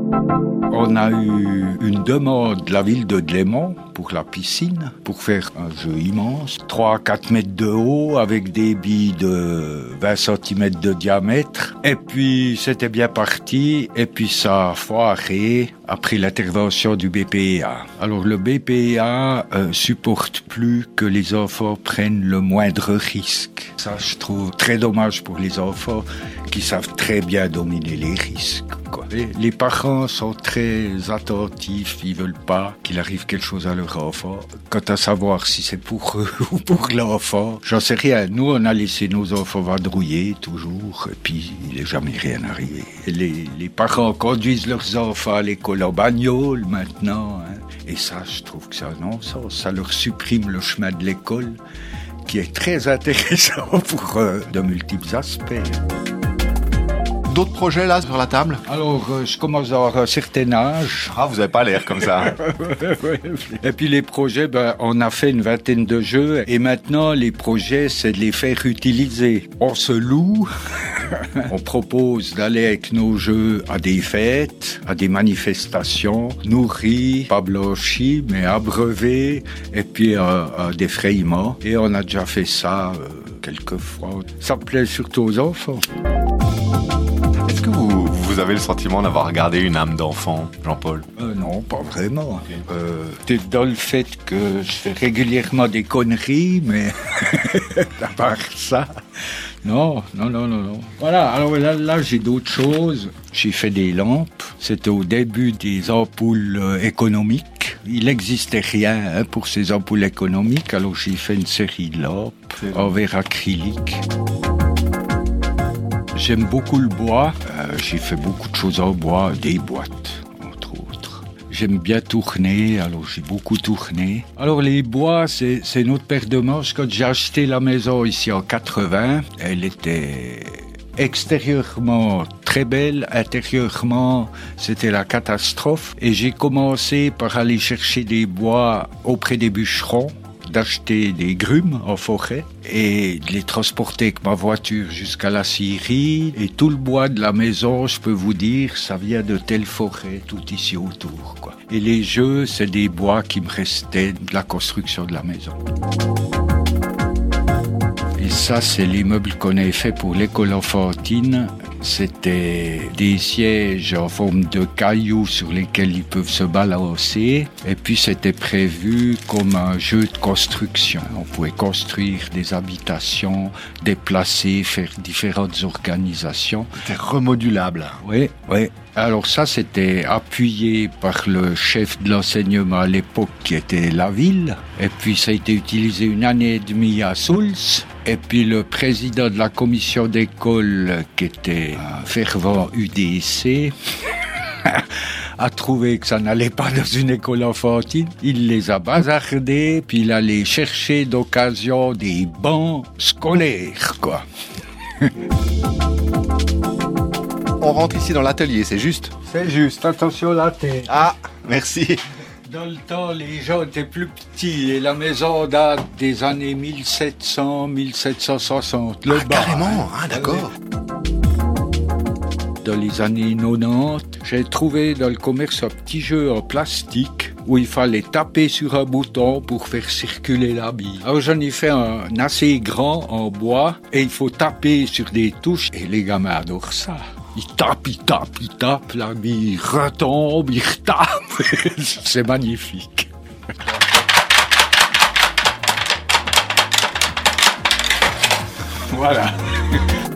On a eu une demande de la ville de Dlémont pour la piscine, pour faire un jeu immense, 3 à 4 mètres de haut, avec des billes de 20 cm de diamètre. Et puis, c'était bien parti, et puis ça a foiré après l'intervention du BPA. Alors, le BPA supporte plus que les enfants prennent le moindre risque. Ça, je trouve très dommage pour les enfants qui savent très bien dominer les risques, quoi. Les parents sont très attentifs, ils veulent pas qu'il arrive quelque chose à leur enfant. Quant à savoir si c'est pour eux ou pour l'enfant, j'en sais rien. Nous, on a laissé nos enfants vadrouiller toujours, et puis il n'est jamais rien arrivé. Les parents conduisent leurs enfants à l'école en bagnole maintenant, hein. Et ça, je trouve que ça leur supprime le chemin de l'école, qui est très intéressant pour de multiples aspects. D'autres projets là sur la table? Alors, je commence à avoir un certain âge. Ah, vous avez pas l'air comme ça. Et puis les projets, on a fait une 20aine de jeux et maintenant les projets, c'est de les faire utiliser. On se loue, on propose d'aller avec nos jeux à des fêtes, à des manifestations, nourris, pas blanchis, mais abreuvés, et puis à des frayements. Et on a déjà fait ça quelques fois. Ça plaît surtout aux enfants. Est-ce que vous avez le sentiment d'avoir gardé une âme d'enfant, Jean-Paul? Non, pas vraiment. Peut-être dans le fait que je fais régulièrement des conneries, mais à part ça, non. Voilà, alors là j'ai d'autres choses. J'ai fait des lampes. C'était au début des ampoules économiques. Il n'existait rien pour ces ampoules économiques, alors j'ai fait une série de lampes en verre acrylique. J'aime beaucoup le bois. J'ai fait beaucoup de choses en bois, des boîtes, entre autres. J'aime bien tourner, alors j'ai beaucoup tourné. Alors les bois, c'est une autre paire de manches. Quand j'ai acheté la maison ici en 80, elle était extérieurement très belle, intérieurement c'était la catastrophe. Et j'ai commencé par aller chercher des bois auprès des bûcherons, d'acheter des grumes en forêt et de les transporter avec ma voiture jusqu'à la scierie. Et tout le bois de la maison, je peux vous dire, ça vient de telle forêt, tout ici autour, quoi. Et les jeux, c'est des bois qui me restaient de la construction de la maison. Et ça, c'est l'immeuble qu'on avait fait pour l'école enfantine. C'était des sièges en forme de cailloux sur lesquels ils peuvent se balancer. Et puis, c'était prévu comme un jeu de construction. On pouvait construire des habitations, déplacer, faire différentes organisations. C'était remodulable. Oui. Alors ça, c'était appuyé par le chef de l'enseignement à l'époque qui était la ville. Et puis ça a été utilisé 1 année et demie à Souls. Et puis le président de la commission d'école, qui était un fervent UDC, a trouvé que ça n'allait pas dans une école enfantine. Il les a bazardés, puis il allait chercher d'occasion des bancs scolaires, quoi. On rentre ici dans l'atelier, c'est juste? C'est juste, attention la tête. Ah, merci. Dans le temps, les gens étaient plus petits et la maison date des années 1700-1760. Le bas. Carrément, d'accord. Dans les années 90, j'ai trouvé dans le commerce un petit jeu en plastique où il fallait taper sur un bouton pour faire circuler la bille. Alors j'en ai fait un assez grand en bois et il faut taper sur des touches et les gamins adorent ça. Ils tapent, la bille retombe, ils retapent. C'est magnifique. Voilà.